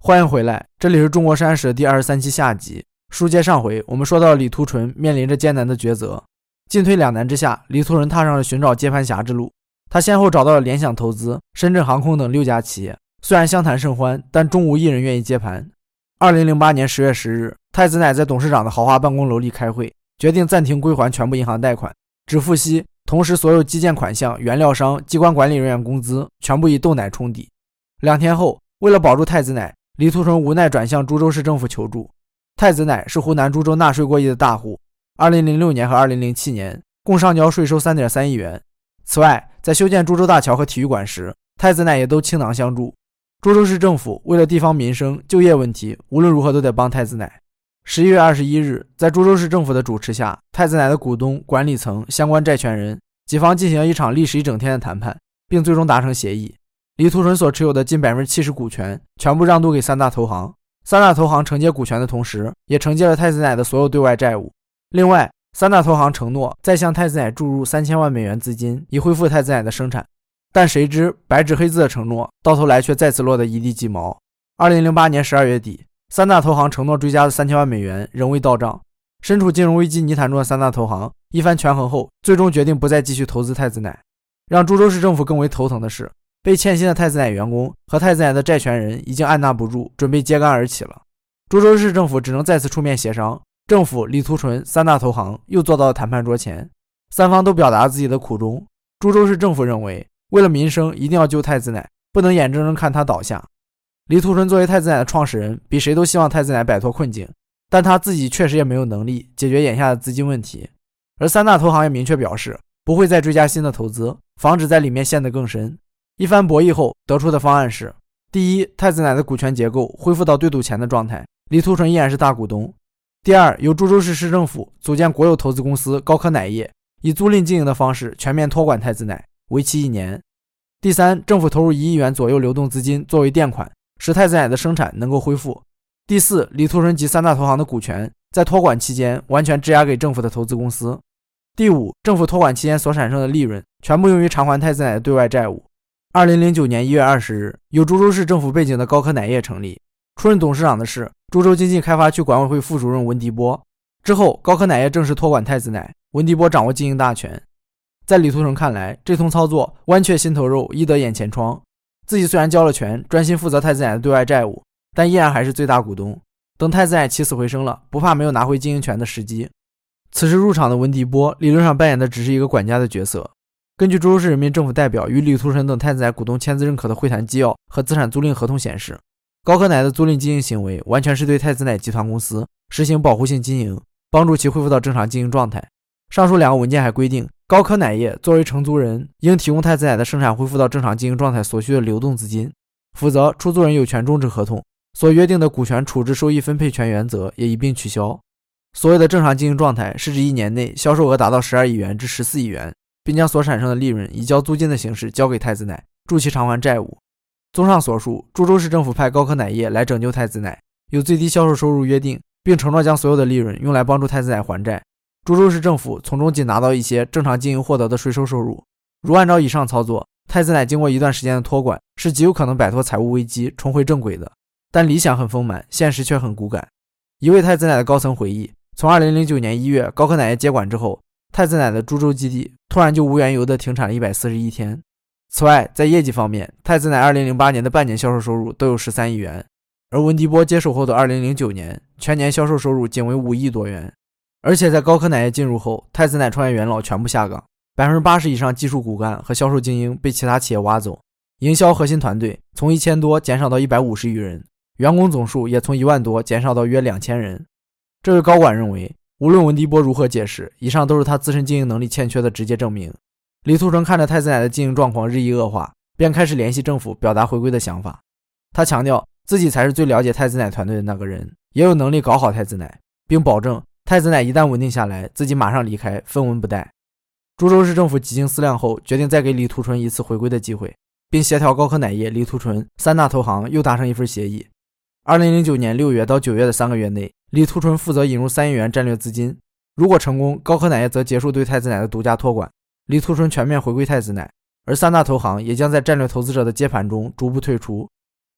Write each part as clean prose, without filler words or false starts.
欢迎回来，这里是中国山史的第23期下集。书接上回，我们说到李图纯面临着艰难的抉择，进退两难之下，李图纯踏上了寻找接盘侠之路。他先后找到了联想投资、深圳航空等6家企业，虽然相谈甚欢，但终无一人愿意接盘。2008年10月10日，太子奶在董事长的豪华办公楼里开会，决定暂停归还全部银行贷款，只付息，同时所有基建款项、原料商、机关管理人员工资全部以豆奶冲抵。2天后，为了保住太子奶，李图纯无奈转向株洲市政府求助。太子奶是湖南株洲纳税过亿的大户，2006年和2007年共上交税收 3.3 亿元。此外，在修建株洲大桥和体育馆时，太子奶也都倾囊相助。株洲市政府为了地方民生、就业问题，无论如何都得帮太子奶。11月21日，在株洲市政府的主持下，太子奶的股东、管理层、相关债权人几方进行了一场历时1整天的谈判，并最终达成协议。李图纯所持有的近 70% 股权全部让渡给三大投行，三大投行承接股权的同时，也承接了太子奶的所有对外债务。另外，三大投行承诺再向太子奶注入3000万美元资金，以恢复太子奶的生产。但谁知白纸黑字的承诺到头来却再次落得一地鸡毛。2008年12月底，三大投行承诺追加的3000万美元仍未到账。身处金融危机泥潭中的三大投行一番权衡后，最终决定不再继续投资太子奶。让株洲市政府更为头疼的是，被欠薪的太子奶员工和太子奶的债权人已经按捺不住，准备揭竿而起了。株洲市政府只能再次出面协商，政府、李图纯、三大投行又坐到了谈判桌前，三方都表达了自己的苦衷。株洲市政府认为，为了民生一定要救太子奶，不能眼睁睁看他倒下。李图纯作为太子奶的创始人，比谁都希望太子奶摆脱困境，但他自己确实也没有能力解决眼下的资金问题。而三大投行也明确表示，不会再追加新的投资，防止在里面陷得更深。一番博弈后得出的方案是：第一，太子奶的股权结构恢复到对赌前的状态，李图纯依然是大股东；第二，由株洲市市政府组建国有投资公司高科奶业，以租赁经营的方式全面托管太子奶，为期1年；第三，政府投入1亿元左右流动资金作为垫款，使太子奶的生产能够恢复；第四，李图纯及三大投行的股权在托管期间完全质押给政府的投资公司；第五，政府托管期间所产生的利润全部用于偿还太子奶的对外债务。2009年1月20日，有株洲市政府背景的高科奶业成立，出任董事长的是株洲经济开发区管委会副主任文迪波。之后，高科奶业正式托管太子奶，文迪波掌握经营大权。在李图纯看来，这通操作剜却心头肉，易得眼前疮。自己虽然交了权，专心负责太子奶的对外债务，但依然还是最大股东。等太子奶起死回生了，不怕没有拿回经营权的时机。此时入场的文迪波理论上扮演的只是一个管家的角色。根据株洲市人民政府代表与李图纯等太子奶股东签字认可的会谈纪要和资产租赁合同显示，高科奶的租赁经营行为完全是对太子奶集团公司实行保护性经营，帮助其恢复到正常经营状态。上述2个文件还规定，高科奶业作为承租人，应提供太子奶的生产恢复到正常经营状态所需的流动资金，否则出租人有权终止合同，所约定的股权处置收益分配权原则也一并取消。所谓的正常经营状态是指1年内销售额达到12亿元至14亿元，并将所产生的利润以交租金的形式交给太子奶，助其偿还债务。综上所述，株洲市政府派高科奶业来拯救太子奶，有最低销售收入约定，并承诺将所有的利润用来帮助太子奶还债。株洲市政府从中仅拿到一些正常经营获得的税收收入。如按照以上操作，太子奶经过一段时间的托管，是极有可能摆脱财务危机，重回正轨的。但理想很丰满，现实却很骨感。一位太子奶的高层回忆，从2009年1月高科奶业接管之后，太子奶的株洲基地突然就无缘由地停产了141天。此外，在业绩方面，太子奶2008年的半年销售收入都有13亿元，而文迪波接手后的2009年，全年销售收入仅为5亿多元。而且在高科奶业进入后，太子奶创业元老全部下岗，80%以上技术骨干和销售精英被其他企业挖走，营销核心团队从1000多减少到150余人，员工总数也从1万多减少到约2000人。这位高管认为，无论文迪波如何解释，以上都是他自身经营能力欠缺的直接证明。李图纯看着太子奶的经营状况日益恶化，便开始联系政府表达回归的想法。他强调自己才是最了解太子奶团队的那个人，也有能力搞好太子奶，并保证太子奶一旦稳定下来，自己马上离开，分文不带。株洲市政府几经思量后，决定再给李图纯一次回归的机会，并协调高科奶业、李图纯三大投行又达成一份协议。2009年6月到9月的3个月内，李图纯负责引入3亿元战略资金，如果成功，高科奶业则结束对太子奶的独家托管，李图纯全面回归太子奶，而三大投行也将在战略投资者的接盘中逐步退出。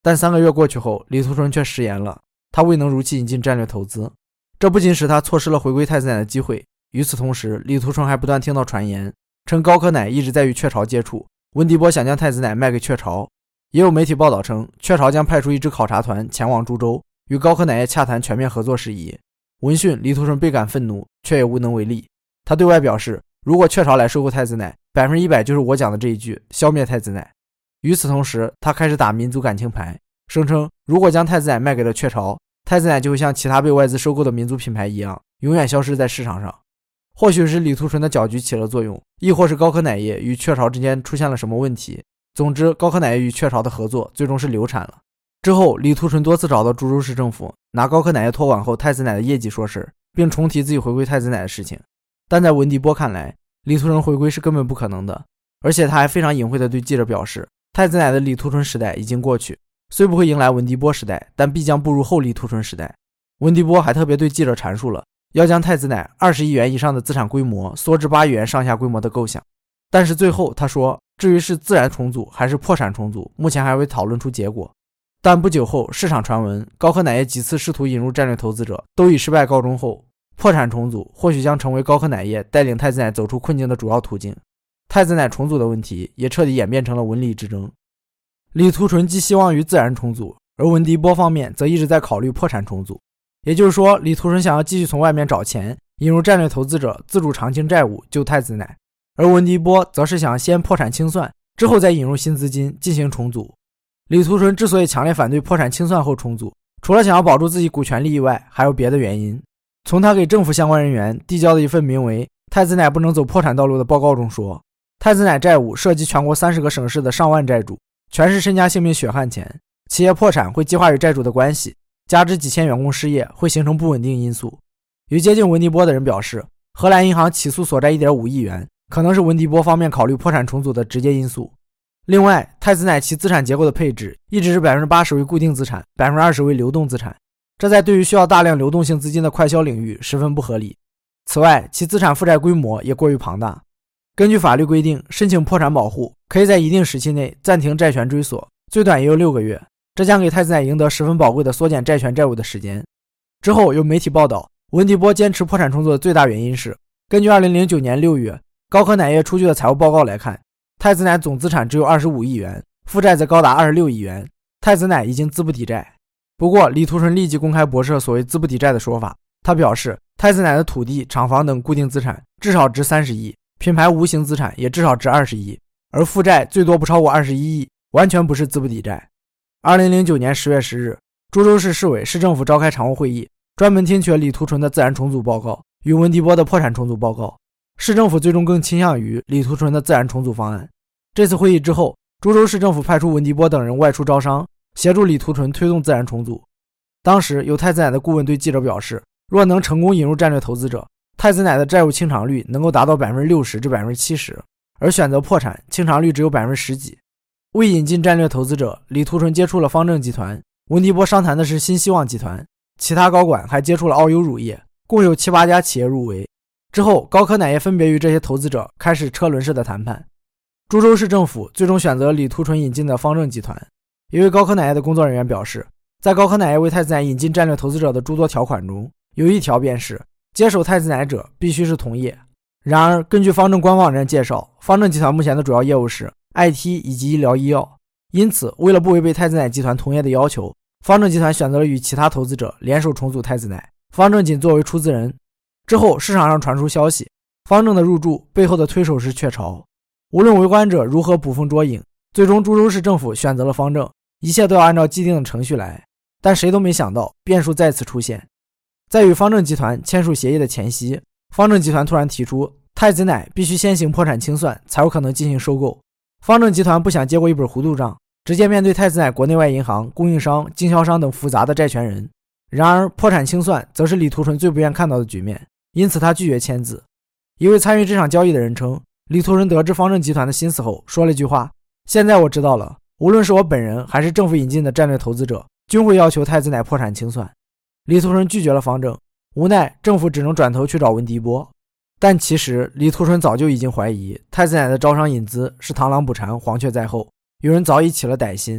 但3个月过去后，李图纯却食言了，他未能如期引进战略投资，这不仅使他错失了回归太子奶的机会，与此同时，李图纯还不断听到传言，称高可乃一直在与雀巢接触，温迪波想将太子奶卖给雀巢。也有媒体报道称，雀巢将派出一支考察团前往株洲，与高可乃叶洽谈全面合作事宜。闻讯，李图纯倍感愤怒，却也无能为力。他对外表示，如果雀巢来收购太子奶，100%就是我讲的这一句，消灭太子奶。与此同时，他开始打民族感情牌，声称如果将太子奶卖给了雀巢，太子奶就会像其他被外资收购的民族品牌一样，永远消失在市场上。或许是李图纯的搅局起了作用，亦或是高可乃叶与雀巢之间出现了什么问题。总之，高可乃叶与雀巢的合作最终是流产了。之后，李图纯多次找到株洲市政府，拿高可乃叶托管后太子奶的业绩说事，并重提自己回归太子奶的事情。但在文迪波看来，李图纯回归是根本不可能的，而且他还非常隐晦地对记者表示，太子奶的李图纯时代已经过去，虽不会迎来文迪波时代，但必将步入后李图纯时代。文迪波还特别对记者阐述了要将太子奶20亿元以上的资产规模缩至8亿元上下规模的构想。但是最后他说，至于是自然重组还是破产重组，目前还未讨论出结果。但不久后，市场传闻高可乃叶几次试图引入战略投资者都以失败告终后，破产重组或许将成为高可乃叶带领太子奶走出困境的主要途径。太子奶重组的问题也彻底演变成了文理之争。李图纯寄希望于自然重组，而文迪波方面则一直在考虑破产重组。也就是说，李图纯想要继续从外面找钱，引入战略投资者自主偿清债务救太子奶，而文迪波则是想先破产清算，之后再引入新资金进行重组。李图纯之所以强烈反对破产清算后重组，除了想要保住自己股权利益外，还有别的原因。从他给政府相关人员递交的一份名为《太子奶不能走破产道路》的报告中说，太子奶债务涉及全国30个省市的上万债主，全是身家性命血汗钱，企业破产会激化与债主的关系，加之几千员工失业，会形成不稳定因素。有接近文迪波的人表示，荷兰银行起诉所债 1.5 亿元，可能是文迪波方面考虑破产重组的直接因素。另外，太子奶其资产结构的配置一直是 80% 为固定资产， 20% 为流动资产，这在对于需要大量流动性资金的快销领域十分不合理。此外，其资产负债规模也过于庞大。根据法律规定，申请破产保护可以在一定时期内暂停债权追索，最短也有6个月，这将给太子奶赢得十分宝贵的缩减债权债务的时间。之后有媒体报道，文迪波坚持破产重组的最大原因是，根据2009年6月高可乃叶出具的财务报告来看，太子奶总资产只有25亿元，负债则高达26亿元，太子奶已经资不抵债。不过李图纯立即公开驳斥所谓资不抵债的说法，他表示太子奶的土地、厂房等固定资产至少值30亿，品牌无形资产也至少值20亿，而负债最多不超过21亿，完全不是资不抵债。2009年10月10日，株洲市市委市政府召开常务会议，专门听取了李图纯的自然重组报告与文迪波的破产重组报告。市政府最终更倾向于李图纯的自然重组方案。这次会议之后，株洲市政府派出文迪波等人外出招商，协助李图纯推动自然重组。当时有太子奶的顾问对记者表示，若能成功引入战略投资者，太子奶的债务清偿率能够达到 60%至 70%， 而选择破产，清偿率只有10%几。为引进战略投资者，李图纯接触了方正集团，文迪波商谈的是新希望集团，其他高管还接触了奥优乳业，共有7、8家企业入围。之后，高可乃叶分别与这些投资者开始车轮式的谈判。株洲市政府最终选择李图纯引进的方正集团。一位高可乃叶的工作人员表示，在高可乃叶为太子奶引进战略投资者的诸多条款中，有一条便是接手太子奶者必须是同业。然而，根据方正官网人介绍，方正集团目前的主要业务是 IT 以及医疗医药，因此为了不违背太子奶集团同业的要求，方正集团选择了与其他投资者联手重组太子奶，方正仅作为出资人。之后市场上传出消息，方正的入驻背后的推手是雀巢。无论围观者如何捕风捉影，最终株洲市政府选择了方正，一切都要按照既定的程序来。但谁都没想到变数再次出现。在与方正集团签署协议的前夕，方正集团突然提出太子奶必须先行破产清算才有可能进行收购。方正集团不想接过一本糊涂账，直接面对太子奶国内外银行、供应商、经销商等复杂的债权人。然而破产清算则是李图纯最不愿看到的局面，因此他拒绝签字。一位参与这场交易的人称，李图纯得知方正集团的心思后说了一句话，现在我知道了，无论是我本人还是政府引进的战略投资者，均会要求太子奶破产清算。李图纯拒绝了方正，无奈政府只能转头去找文迪波。但其实李图纯早就已经怀疑太子奶的招商引资是螳螂捕蝉，黄雀在后，有人早已起了歹心。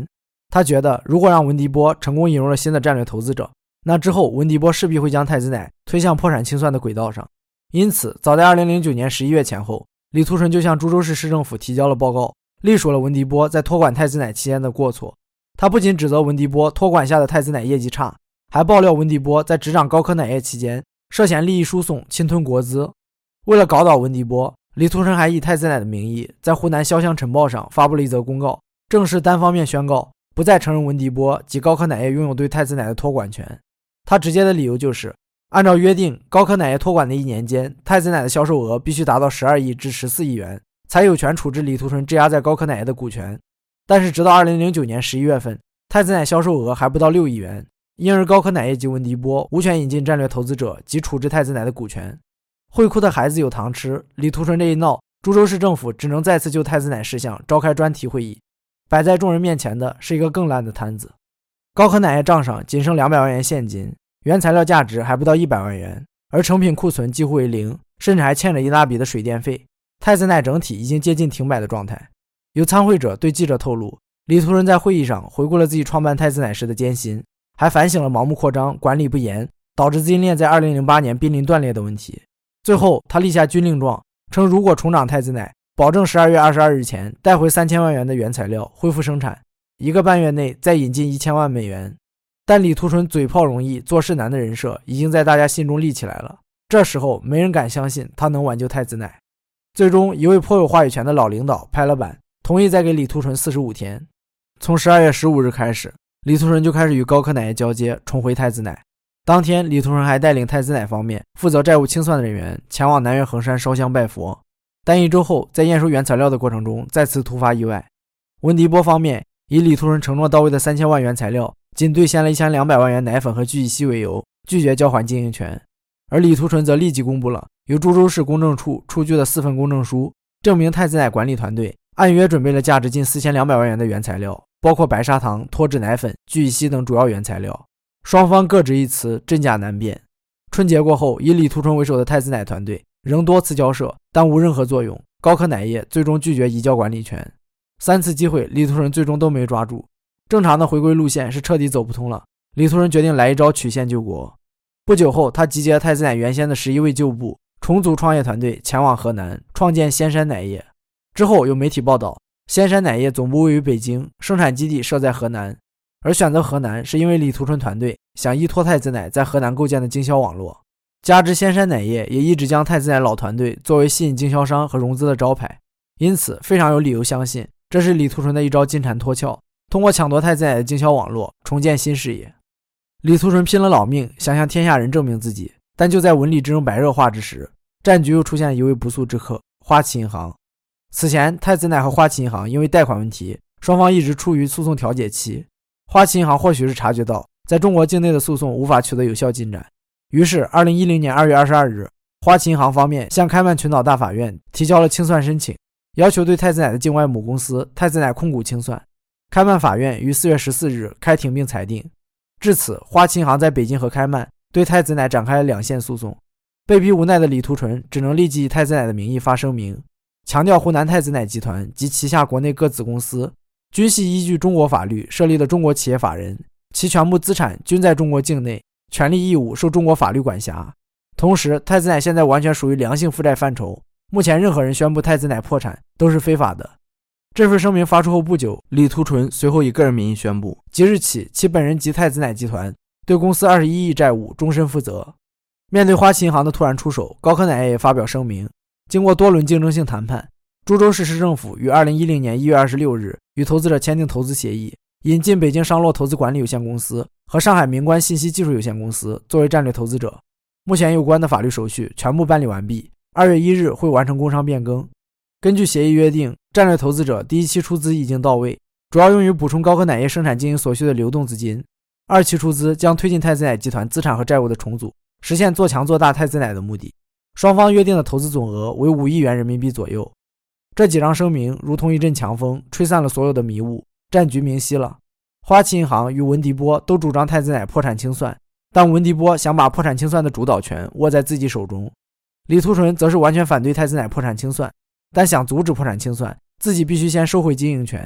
他觉得如果让文迪波成功引入了新的战略投资者，那之后文迪波势必会将太子奶推向破产清算的轨道上。因此早在2009年11月前后，李图纯就向株洲市市政府提交了报告，隶属了文迪波在托管太子奶期间的过错。他不仅指责文迪波托管下的太子奶业绩差，还爆料文迪波在执掌高科奶业期间涉嫌利益输送、侵吞国资。为了搞倒文迪波，李图纯还以太子奶的名义在湖南潇湘晨报上发布了一则公告，正式单方面宣告不再承认文迪波及高科奶业拥有对太子奶的托管权。他直接的理由就是按照约定，高科奶业托管的1年间，太子奶的销售额必须达到12亿至14亿元，才有权处置李图纯质押在高科奶业的股权。但是直到2009年11月份，太子奶销售额还不到6亿元，因而高科奶业及文迪波无权引进战略投资者及处置太子奶的股权。会哭的孩子有糖吃，李图纯这一闹，株洲市政府只能再次就太子奶事项召开专题会议。摆在众人面前的是一个更烂的摊子。高科奶业账上仅剩200万元现金，原材料价值还不到100万元，而成品库存几乎为零，甚至还欠着一大笔的水电费。太子奶整体已经接近停摆的状态。有参会者对记者透露，李图纯在会议上回顾了自己创办太子奶时的艰辛，还反省了盲目扩张、管理不严导致资金链在2008年濒临断裂的问题。最后他立下军令状，称如果重掌太子奶，保证12月22日前带回3000万元的原材料，恢复生产，1个半月内再引进1000万美元。但李图纯嘴炮容易做事难的人设已经在大家心中立起来了，这时候没人敢相信他能挽救太子奶。最终一位颇有话语权的老领导拍了板，同意再给李图纯45天。从12月15日开始，李图纯就开始与高科奶业交接，重回太子奶。当天李图纯还带领太子奶方面负责债务清算的人员前往南岳衡山烧香拜佛。但1周后，在验收原材料的过程中再次突发意外。文迪波方面以李图纯承诺到位的3000万原材料仅兑现了1200万元奶粉和聚乙烯为由，拒绝交还经营权。而李图纯则立即公布了由株洲市公证处出具的4份公证书，证明太子奶管理团队按约准备了价值近4200万元的原材料，包括白砂糖、脱脂奶粉、聚乙烯等主要原材料。双方各执一词，真假难辨。春节过后，以李图纯为首的太子奶团队仍多次交涉，但无任何作用。高科奶业最终拒绝移交管理权。3次机会，李图纯最终都没抓住。正常的回归路线是彻底走不通了，李图纯决定来一招曲线救国。不久后，他集结了太子奶原先的11位旧部，重组创业团队，前往河南创建仙山奶业。之后有媒体报道，仙山奶业总部位于北京，生产基地设在河南。而选择河南是因为李图纯团队想依托太子奶在河南构建的经销网络，加之仙山奶业也一直将太子奶老团队作为吸引经销商和融资的招牌，因此非常有理由相信这是李图纯的一招金蝉脱壳，通过抢夺太子奶的经销网络重建新事业。李图纯拼了老命想向天下人证明自己，但就在文理之争白热化之时，战局又出现一位不速之客，花旗银行。此前太子奶和花旗银行因为贷款问题，双方一直处于诉讼调解期。花旗银行或许是察觉到在中国境内的诉讼无法取得有效进展，于是2010年2月22日，花旗银行方面向开曼群岛大法院提交了清算申请，要求对太子奶的境外母公司太子奶控股清算。开曼法院于4月14日开庭并裁定。至此，花旗银行在北京和开曼对太子奶展开了2线诉讼。被逼无奈的李图纯只能立即以太子奶的名义发声明，强调湖南太子奶集团及旗下国内各子公司均系依据中国法律设立的中国企业法人，其全部资产均在中国境内，权利义务受中国法律管辖。同时，太子奶现在完全属于良性负债范畴，目前任何人宣布太子奶破产都是非法的。这份声明发出后不久，李图纯随后以个人名义宣布，即日起其本人及太子奶集团对公司21亿债务终身负责。面对花旗银行的突然出手，高科奶业也发表声明，经过多轮竞争性谈判，株洲市市政府于2010年1月26日与投资者签订投资协议，引进北京商洛投资管理有限公司和上海明观信息技术有限公司作为战略投资者。目前有关的法律手续全部办理完毕，2月1日会完成工商变更。根据协议约定，战略投资者第1期出资已经到位，主要用于补充高科奶业生产经营所需的流动资金。2期出资将推进太子奶集团资产和债务的重组，实现做强做大太子奶的目的。双方约定的投资总额为5亿元人民币左右。这几张声明如同一阵强风，吹散了所有的迷雾，战局明晰了。花旗银行与文迪波都主张太子奶破产清算，但文迪波想把破产清算的主导权握在自己手中。李图纯则是完全反对太子奶破产清算，但想阻止破产清算，自己必须先收回经营权，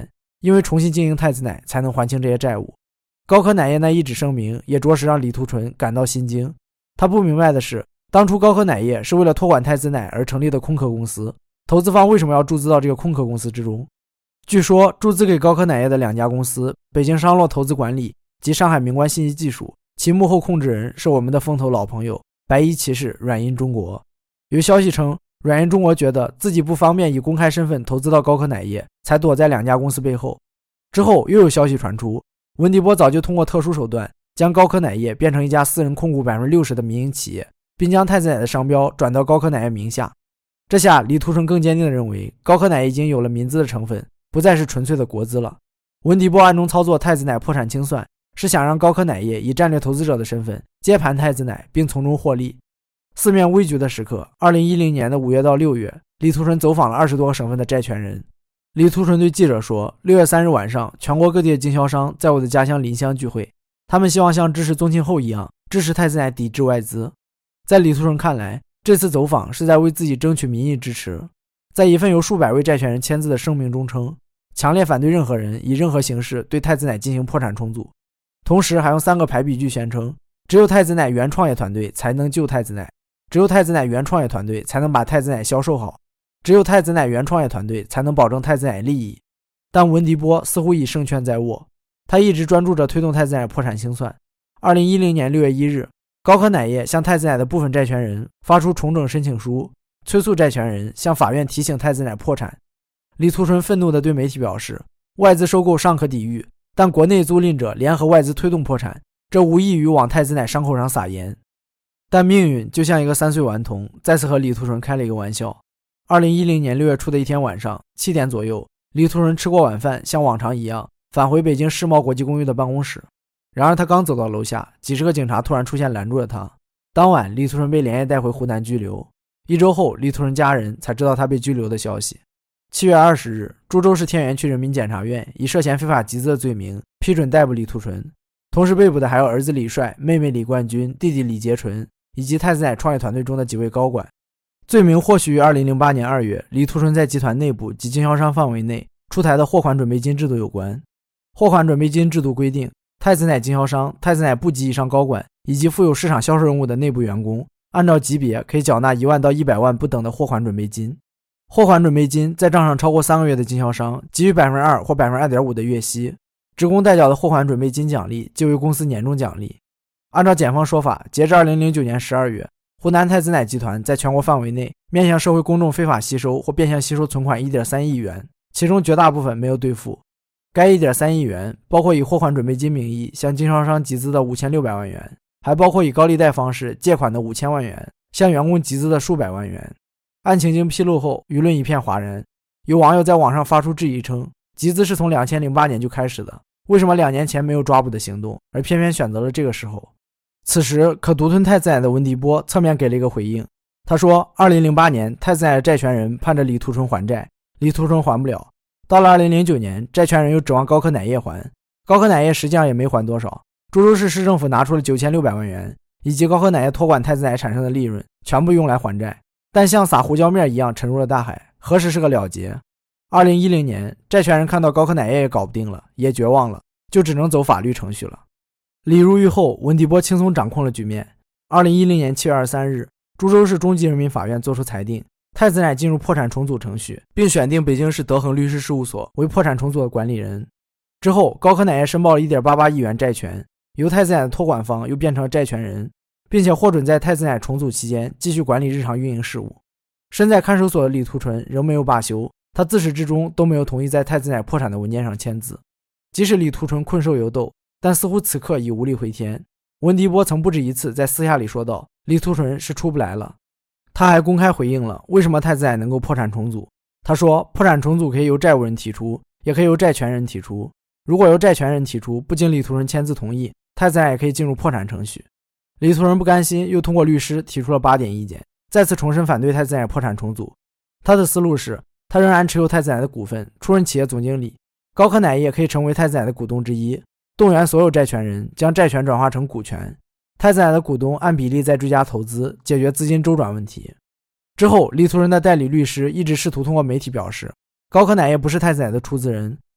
因为重新经营太子奶才能还清这些债务。高科奶业那一纸声明也着实让李图纯感到心惊。他不明白的是，当初高科奶业是为了托管太子奶而成立的空壳公司，投资方为什么要注资到这个空壳公司之中？据说注资给高科奶业的2家公司，北京商洛投资管理及上海明观信息技术，其幕后控制人是我们的风投老朋友白衣骑士软银中国。有消息称，软银中国觉得自己不方便以公开身份投资到高科奶业，才躲在2家公司背后。之后又有消息传出，文迪波早就通过特殊手段将高科奶业变成一家私人控股 60% 的民营企业，并将太子奶的商标转到高科奶业名下。这下李图纯更坚定地认为，高科奶已经有了民资的成分，不再是纯粹的国资了。文迪波暗中操作太子奶破产清算，是想让高科奶业以战略投资者的身份接盘太子奶，并从中获利。四面危局的时刻，2010年的5月到6月，李图纯走访了20多个省份的债权人。李图纯对记者说，6月3日晚上，全国各地的经销商在我的家乡临湘聚会，他们希望像支持宗庆后一样支持太子奶抵制外资。在李图纯看来，这次走访是在为自己争取民意支持。在一份由数百位债权人签字的声明中称，强烈反对任何人以任何形式对太子奶进行破产重组，同时还用3个排比句宣称，只有太子奶原创业团队才能救太子奶，只有太子奶原创业团队才能把太子奶销售好，只有太子奶原创业团队才能保证太子奶利益。但文迪波似乎已胜券在握，他一直专注着推动太子奶破产清算。2010年6月1日，高科奶业向太子奶的部分债权人发出重整申请书，催促债权人向法院提醒太子奶破产。李图纯愤怒地对媒体表示，外资收购尚可抵御，但国内租赁者联合外资推动破产，这无异于往太子奶伤口上撒盐。但命运就像一个3岁顽童，再次和李图纯开了一个玩笑。2010年6月初的一天晚上7点左右，李图纯吃过晚饭，像往常一样返回北京世贸国际公寓的办公室。然而他刚走到楼下，几十个警察突然出现拦住了他。当晚李图纯被连夜带回湖南拘留。1周后，李图纯家人才知道他被拘留的消息。7月20日，株洲市天元区人民检察院以涉嫌非法集资的罪名批准逮捕李图纯，同时被捕的还有儿子李帅、妹妹李冠军、弟弟李杰纯以及太子奶创业团队中的几位高管。罪名获取于2008年2月李图纯在集团内部及经销商范围内出台的货款准备金制度有关。货款准备金制度规定，太子奶经销商、太子奶部级以上高管以及负有市场销售任务的内部员工，按照级别可以缴纳1万到100万不等的货款准备金。货款准备金在账上超过3个月的经销商给予 2% 或 2.5% 的月息，职工代缴的货款准备金奖励就为公司年终奖励。按照检方说法，截至2009年12月，湖南太子奶集团在全国范围内面向社会公众非法吸收或变相吸收存款 1.3 亿元，其中绝大部分没有兑付。该 1.3 亿元包括以货款准备金名义向经销商集资的5600万元，还包括以高利贷方式借款的5000万元，向员工集资的数百万元。案情经披露后，舆论一片哗然，有网友在网上发出质疑称，集资是从2008年就开始的，为什么2年前没有抓捕的行动，而偏偏选择了这个时候？此时可独吞太子奶的文迪波侧面给了一个回应，他说2008年太子奶的债权人盼着李图纯还债，李图纯还不了，到了2009年，债权人又指望高科奶业还，高科奶业实际上也没还多少，株洲市市政府拿出了9600万元，以及高科奶业托管太子奶产生的利润全部用来还债，但像撒胡椒面一样沉入了大海，何时是个了结？2010年，债权人看到高科奶业也搞不定了，也绝望了，就只能走法律程序了。李入狱后，文迪波轻松掌控了局面。2010年7月23日，株洲市中级人民法院作出裁定，太子奶进入破产重组程序，并选定北京市德恒律师事务所为破产重组的管理人。之后，高科奶业申报了 1.88 亿元债权，由太子奶的托管方又变成了债权人，并且获准在太子奶重组期间继续管理日常运营事务。身在看守所的李图纯仍没有罢休，他自始至终都没有同意在太子奶破产的文件上签字。即使李图纯困兽犹斗，但似乎此刻已无力回天。文迪波曾不止一次在私下里说道，李图纯是出不来了。他还公开回应了为什么太子奶能够破产重组。他说，破产重组可以由债务人提出，也可以由债权人提出。如果由债权人提出，不经李图纯签字同意，太子奶也可以进入破产程序。李图纯不甘心，又通过律师提出了8点意见，再次重申反对太子奶破产重组。他的思路是，他仍然持有太子奶的股份，出任企业总经理，高科奶业可以成为太子奶的股东之一，动员所有债权人将债权转化成股权，太子奶的股东按比例再追加投资，解决资金周转问题。之后，李图纯的代理律师一直试图通过媒体表示，高科奶业不是太子奶的出资人，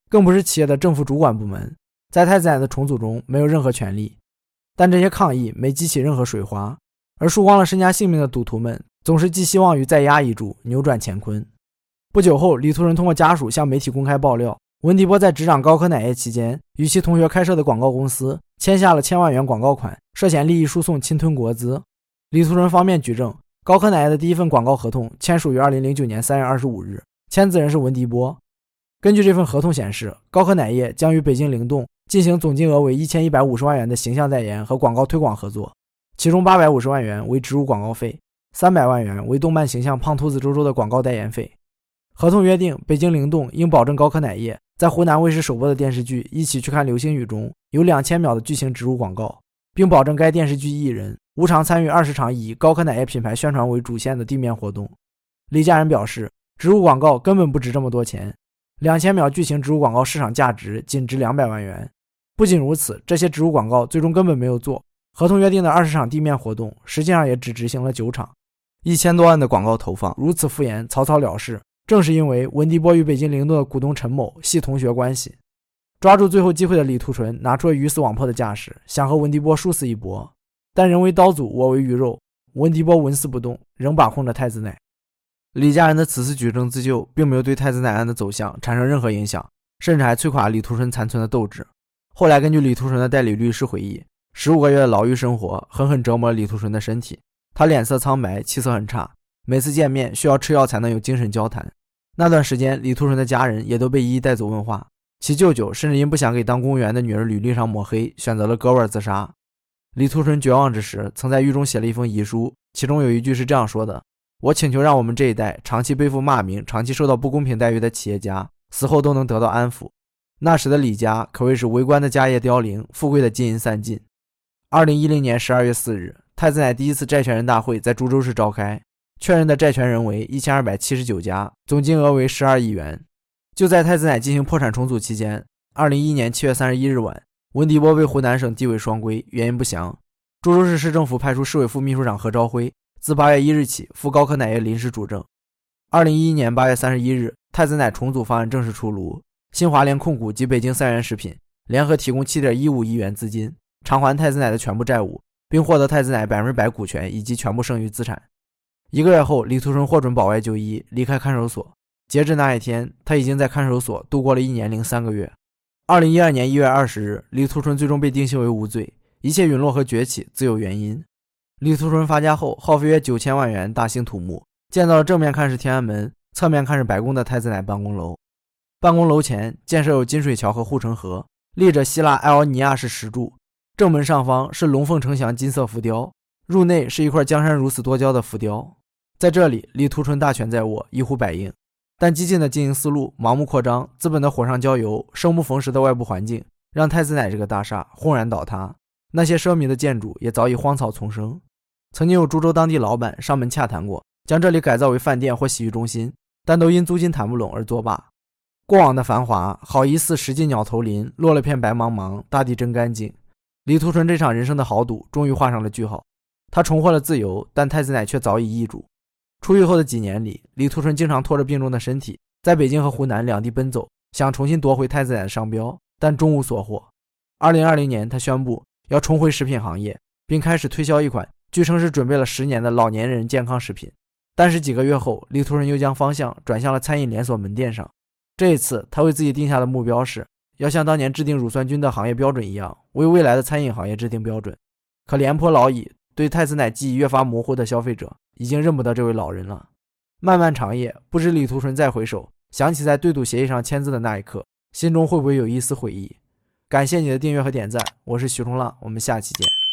更不是企业的政府主管部门，在太子奶的重组中没有任何权利。但这些抗议没激起任何水花，而输光了身家性命的赌徒们总是寄希望于再压一注，扭转乾坤。不久后，李图纯通过家属向媒体公开爆料，文迪波在执掌高科奶业期间，与其同学开设的广告公司签下了1000万元广告款，涉嫌利益输送、侵吞国资。李图纯方面举证，高科奶业的第一份广告合同签署于2009年3月25日，签字人是文迪波。根据这份合同显示，高科奶业将与北京灵动进行总金额为1150万元的形象代言和广告推广合作，其中850万元为植入广告费，300万元为动漫形象胖兔子周周的广告代言费。合同约定，北京灵动应保证高科奶业在湖南卫视首播的电视剧《一起去看流星雨》中有2000秒的剧情植入广告，并保证该电视剧艺人无偿参与20场以高科奶业品牌宣传为主线的地面活动。李家人表示，植入广告根本不值这么多钱，2000秒剧情植入广告市场价值仅值200万元。不仅如此，这些植入广告最终根本没有做，合同约定的20场地面活动实际上也只执行了9场，1000多万的广告投放如此敷衍，草草了事。正是因为文迪波与北京灵动的股东陈某系同学关系，抓住最后机会的李图纯拿出了鱼死网破的架势，想和文迪波殊死一搏。但人为刀俎，我为鱼肉，文迪波纹丝不动，仍把控着太子奶。李家人的此次举证自救并没有对太子奶案的走向产生任何影响，甚至还摧垮李图纯残存的斗志。后来根据李图纯的代理律师回忆，15个月的牢狱生活狠狠折磨了李图纯的身体，他脸色苍白，气色很差，每次见面需要吃药才能有精神交谈。那段时间，李图纯的家人也都被一一带走问话，其舅舅甚至因不想给当公务员的女儿履历上抹黑，选择了割腕自杀。李图纯绝望之时，曾在狱中写了一封遗书，其中有一句是这样说的：我请求让我们这一代长期背负骂名、长期受到不公平待遇的企业家，死后都能得到安抚。那时的李家可谓是为官的家业凋零，富贵的金银散尽。2010年12月4日，太子奶第一次债权人大会在株洲市召开，确认的债权人为1279家，总金额为12亿元。就在太子奶进行破产重组期间，2011年7月31日晚，文迪波被湖南省纪委双规，原因不详。株洲市市政府派出市委副秘书长何朝辉，自8月1日起赴高科奶业临时主政。2011年8月31日，太子奶重组方案正式出炉，新华联控股及北京三元食品联合提供7.15亿元资金，偿还太子奶的全部债务，并获得太子奶100%股权以及全部剩余资产。1个月后，李图纯获准保外就医，离开看守所。截至那一天，他已经在看守所度过了1年0.3个月。2012年1月20日，李图纯最终被定性为无罪，一切陨落和崛起自有原因。李图纯发家后，耗费约9000万元大兴土木，建造了正面看是天安门，侧面看是白宫的太子奶办公楼。办公楼前建设有金水桥和护城河，立着希腊艾奥尼亚式石柱，正门上方是龙凤呈祥金色浮雕，入内是一块江山如此多娇的浮雕。在这里，李图纯大权在握，一呼百应。但激进的经营思路、盲目扩张、资本的火上浇油、生不逢时的外部环境，让太子奶这个大厦轰然倒塌。那些奢靡的建筑也早已荒草丛生。曾经有株洲当地老板上门洽谈过，将这里改造为饭店或洗浴中心，但都因租金谈不拢而作罢。过往的繁华好一似石进鸟头林，落了片白茫茫，大地真干净。李图纯这场人生的豪赌终于画上了句号，他重获了自由，但太子奶却早已易主。出狱后的几年里，李图纯经常拖着病重的身体，在北京和湖南两地奔走，想重新夺回太子奶的商标，但终无所获。2020年，他宣布要重回食品行业，并开始推销一款据称是准备了10年的老年人健康食品。但是几个月后，李图纯又将方向转向了餐饮连锁门店上。这一次，他为自己定下的目标是要像当年制定乳酸菌的行业标准一样，为未来的餐饮行业制定标准。可廉颇老矣，对太子奶记忆越发模糊的消费者已经认不得这位老人了。漫漫长夜，不知李图纯再回首，想起在对赌协议上签字的那一刻，心中会不会有一丝悔意？感谢你的订阅和点赞，我是徐冲浪，我们下期见。